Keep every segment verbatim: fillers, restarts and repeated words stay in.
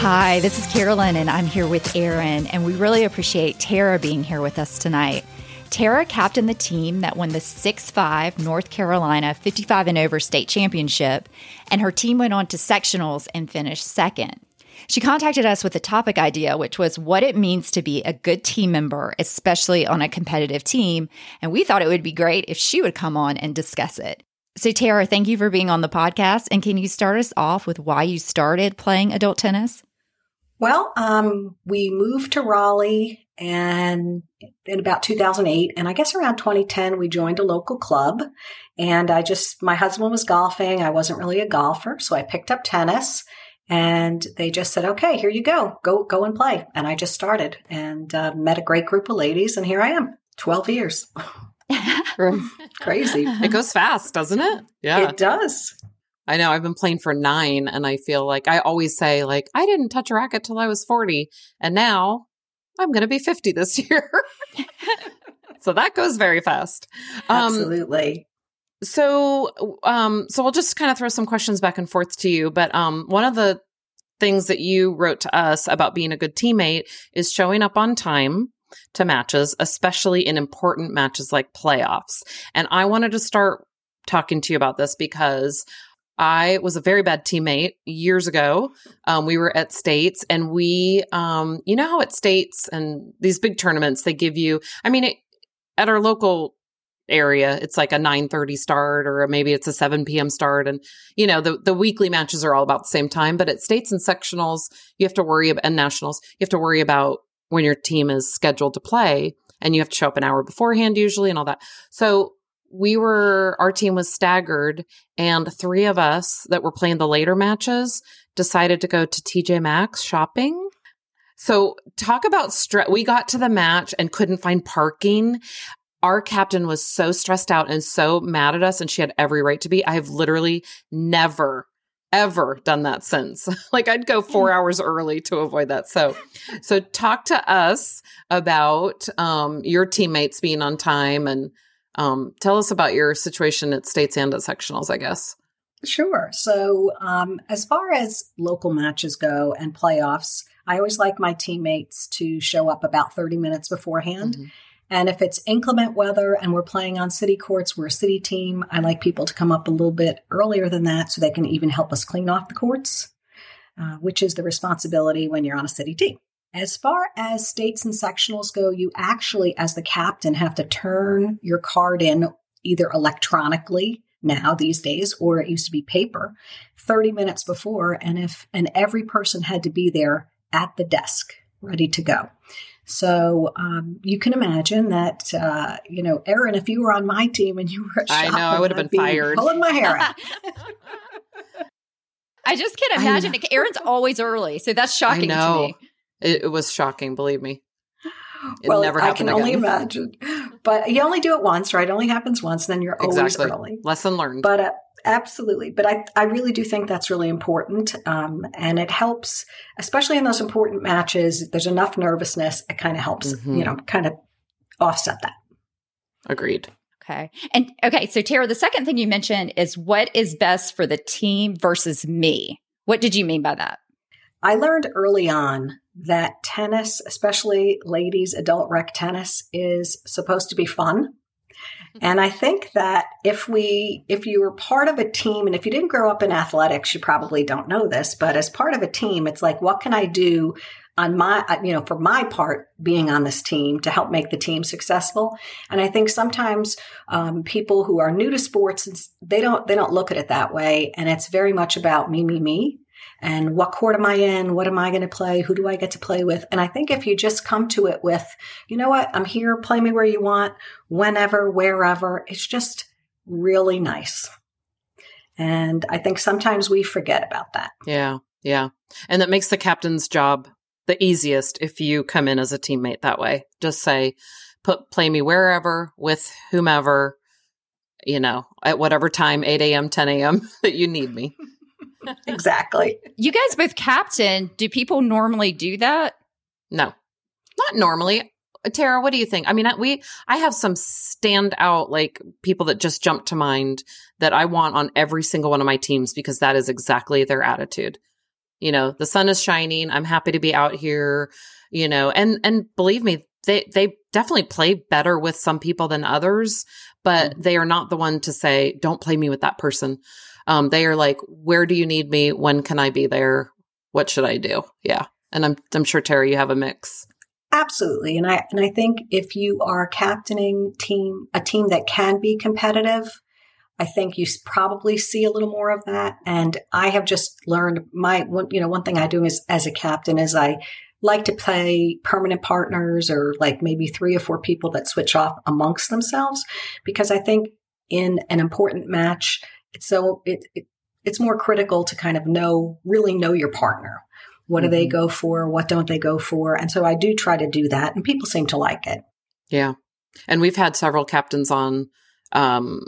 Hi, this is Carolyn, and I'm here with Aaron, and we really appreciate Tara being here with us tonight. Tara captained the team that won the six five North Carolina fifty-five and over state championship, and her team went on to sectionals and finished second. She contacted us with a topic idea, which was what it means to be a good team member, especially on a competitive team, and we thought it would be great if she would come on and discuss it. So Tara, thank you for being on the podcast, and can you start us off with why you started playing adult tennis? Well, um, we moved to Raleigh and in about two thousand eight, and I guess around twenty ten, we joined a local club, and I just, my husband was golfing. I wasn't really a golfer, so I picked up tennis, and they just said, okay, here you go, go, go and play. And I just started and uh, met a great group of ladies, and here I am, twelve years. Crazy. It goes fast, doesn't it? Yeah, it does. I know. I've been playing for nine, and I feel like I always say, like, I didn't touch a racket till I was forty, and now I'm going to be fifty this year. So that goes very fast. Absolutely. Um, so, um, so we'll just kind of throw some questions back and forth to you. But um, one of the things that you wrote to us about being a good teammate is showing up on time to matches, especially in important matches like playoffs. And I wanted to start talking to you about this because I was a very bad teammate years ago. Um, we were at States, and we, um, you know how at States and these big tournaments, they give you, I mean, it, at our local area, it's like a nine thirty start, or maybe it's a seven p.m. start. And, you know, the, the weekly matches are all about the same time. But at States and sectionals, you have to worry about, and nationals, you have to worry about when your team is scheduled to play, and you have to show up an hour beforehand usually and all that. So we were, our team was staggered, and three of us that were playing the later matches decided to go to T J Maxx shopping. So talk about stress. We got to the match and couldn't find parking. Our captain was so stressed out and so mad at us, and she had every right to be. I have literally never, ever done that since. Like, I'd go four hours early to avoid that. So, so talk to us about um, your teammates being on time, and Um, tell us about your situation at States and at sectionals, I guess. Sure. So um, as far as local matches go and playoffs, I always like my teammates to show up about thirty minutes beforehand. Mm-hmm. And if it's inclement weather and we're playing on city courts, we're a city team, I like people to come up a little bit earlier than that so they can even help us clean off the courts, uh, which is the responsibility when you're on a city team. As far as states and sectionals go, you actually, as the captain, have to turn your card in either electronically now these days, or it used to be paper, thirty minutes before. And if and every person had to be there at the desk, ready to go. So um, you can imagine that, uh, you know, Aaron, if you were on my team and you were at shopping, I know, I would have been be fired. Pulling my hair out. I just can't imagine. Aaron's always early, so that's shocking I know. to me. It, it was shocking, believe me. It well, never I can again. only imagine. But you only do it once, right? It only happens once, then you're exactly. always early. Lesson learned. But uh, absolutely. But I, I really do think that's really important. Um, and it helps, especially in those important matches, there's enough nervousness. It kind of helps, mm-hmm. you know, kind of offset that. Agreed. Okay. And okay, so Tara, the second thing you mentioned is what is best for the team versus me. What did you mean by that? I learned early on that tennis, especially ladies adult rec tennis, is supposed to be fun. And I think that if we, if you were part of a team, and if you didn't grow up in athletics, you probably don't know this, but as part of a team, it's like, what can I do on my, you know, for my part being on this team to help make the team successful? And I think sometimes um, people who are new to sports, they don't, they don't look at it that way. And it's very much about me, me, me. And what court am I in? What am I going to play? Who do I get to play with? And I think if you just come to it with, you know what, I'm here, play me where you want, whenever, wherever, it's just really nice. And I think sometimes we forget about that. Yeah, yeah. And that makes the captain's job the easiest if you come in as a teammate that way. Just say, put play me wherever, with whomever, you know, at whatever time, eight a.m., ten a.m. that you need me. Exactly. You guys both captain. Do people normally do that? No, not normally. Tara, what do you think? I mean, we, I have some standout, like, people that just jump to mind that I want on every single one of my teams because that is exactly their attitude. You know, the sun is shining. I'm happy to be out here, you know, and, and believe me, they, they definitely play better with some people than others, but mm-hmm. they are not the one to say, don't play me with that person. Um, they are like, where do you need me? When can I be there? What should I do? Yeah. And I'm, I'm sure, Tara, you have a mix. Absolutely. And I, and I think if you are captaining team, a team that can be competitive, I think you probably see a little more of that. And I have just learned my, you know, one thing I do is as a captain is I like to play permanent partners or like maybe three or four people that switch off amongst themselves, because I think in an important match, it's so it, it it's more critical to kind of know, really know your partner. What mm-hmm. do they go for? What don't they go for? And so I do try to do that, and people seem to like it. Yeah. And we've had several captains on, um,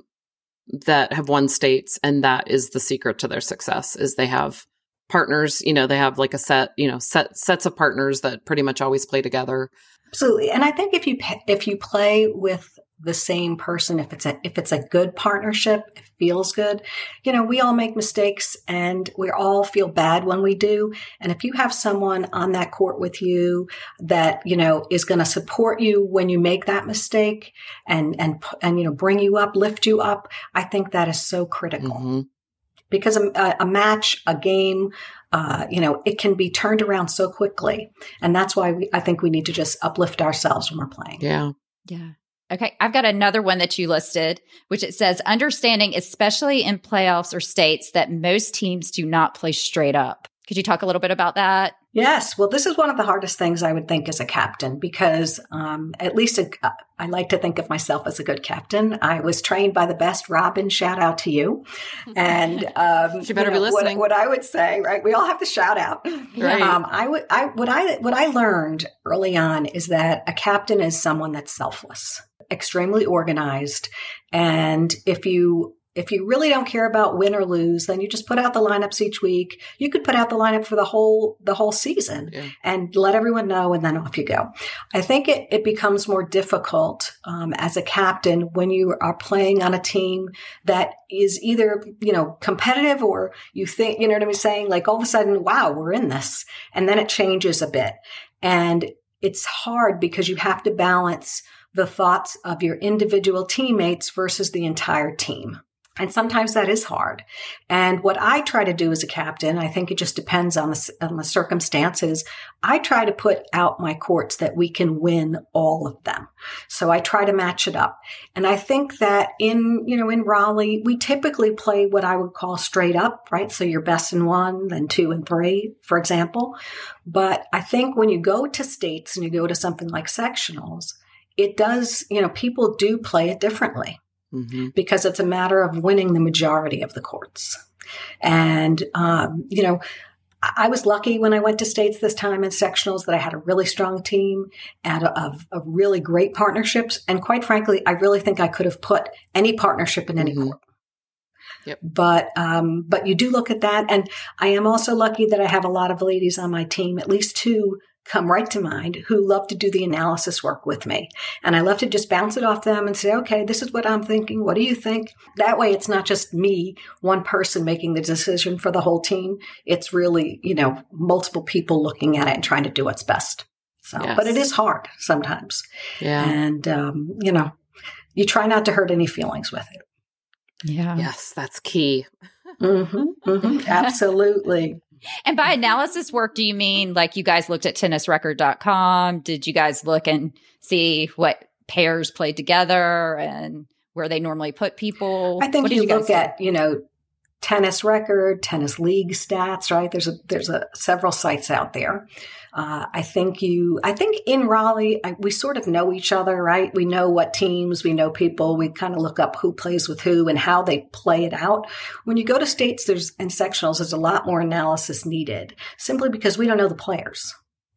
that have won states, and that is the secret to their success is they have partners, you know, they have like a set, you know, set sets of partners that pretty much always play together. Absolutely. And I think if you if you play with the same person, if it's a if it's a good partnership, it feels good. You know, we all make mistakes and we all feel bad when we do. And if you have someone on that court with you that, you know, is going to support you when you make that mistake and and and you know, bring you up, lift you up, I think that is so critical. Mm-hmm. Because a, a match, a game, uh, you know, it can be turned around so quickly. And that's why we, I think we need to just uplift ourselves when we're playing. Yeah. Yeah. Okay. I've got another one that you listed, which it says, understanding, especially in playoffs or states, that most teams do not play straight up. Could you talk a little bit about that? Yes. Well, this is one of the hardest things I would think as a captain, because um, at least a, I like to think of myself as a good captain. I was trained by the best. Robin, shout out to you. And um, she better you know, be listening. What, what I would say, right? We all have to shout out. Right. Um, I would. I what I what I learned early on is that a captain is someone that's selfless, extremely organized, and if you. If you really don't care about win or lose, then you just put out the lineups each week. You could put out the lineup for the whole the whole season yeah. and let everyone know, and then off you go. I think it, it becomes more difficult um, as a captain when you are playing on a team that is either, you know, competitive, or you think, you know what I'm saying? Like all of a sudden, wow, we're in this. And then it changes a bit. And it's hard because you have to balance the thoughts of your individual teammates versus the entire team. And sometimes that is hard. And what I try to do as a captain, I think it just depends on the, on the circumstances. I try to put out my courts that we can win all of them. So I try to match it up. And I think that in, you know, in Raleigh, we typically play what I would call straight up, right? So you're best in one, then two and three, for example. But I think when you go to states and you go to something like sectionals, it does, you know, people do play it differently. Mm-hmm. Because it's a matter of winning the majority of the courts. And, um, you know, I was lucky when I went to states this time in sectionals that I had a really strong team and of, of really great partnerships. And quite frankly, I really think I could have put any partnership in any mm-hmm. court. Yep. But, um, but you do look at that. And I am also lucky that I have a lot of ladies on my team, at least two come right to mind, who love to do the analysis work with me. And I love to just bounce it off them and say, okay, this is what I'm thinking. What do you think? That way, it's not just me, one person making the decision for the whole team. It's really, you know, multiple people looking at it and trying to do what's best. So, yes. But it is hard sometimes. Yeah. And, um, you know, you try not to hurt any feelings with it. Yeah. Yes, that's key. mm-hmm, mm-hmm, absolutely. And by analysis work, do you mean like you guys looked at tennis record dot com? Did you guys look and see what pairs played together and where they normally put people? I think what you, you look do? at, you know, tennis record, tennis league stats, right? There's a, there's a several sites out there. Uh, I think you, I think in Raleigh, I, we sort of know each other, right? We know what teams, we know people, we kind of look up who plays with who and how they play it out. When you go to states, there's, and sectionals, there's a lot more analysis needed simply because we don't know the players.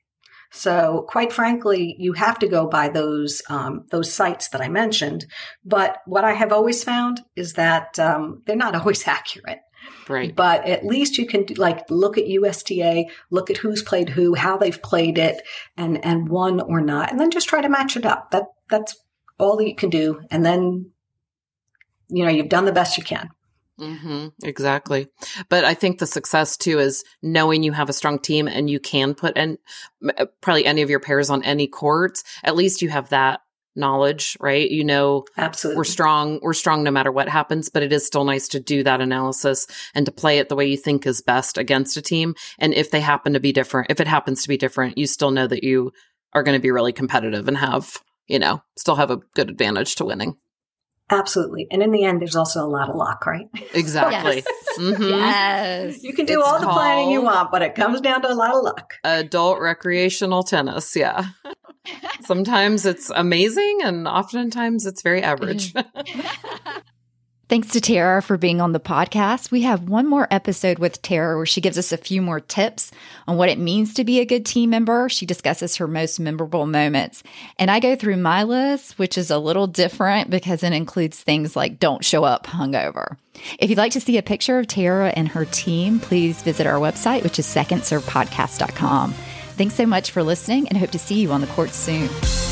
So quite frankly, you have to go by those, um, those sites that I mentioned. But what I have always found is that, um, they're not always accurate. Right. But at least you can like look at U S T A, look at who's played who, how they've played it and, and won or not. And then just try to match it up. That, that's all that you can do. And then, you know, you've done the best you can. Mm-hmm, exactly. But I think the success too is knowing you have a strong team and you can put in probably any of your pairs on any courts. At least you have that knowledge, right? You know, absolutely, we're strong. We're strong no matter what happens, but it is still nice to do that analysis and to play it the way you think is best against a team. And if they happen to be different, if it happens to be different, you still know that you are going to be really competitive and have, you know, still have a good advantage to winning. Absolutely. And in the end, there's also a lot of luck, right? Exactly. Yes. Mm-hmm. Yes. You can do It's all the planning you called want, but it comes down to a lot of luck. Adult recreational tennis. Yeah. Sometimes it's amazing and oftentimes it's very average. Thanks to Tara for being on the podcast. We have one more episode with Tara where she gives us a few more tips on what it means to be a good team member. She discusses her most memorable moments. And I go through my list, which is a little different because it includes things like don't show up hungover. If you'd like to see a picture of Tara and her team, please visit our website, which is second serve podcast dot com. Thanks so much for listening and hope to see you on the court soon.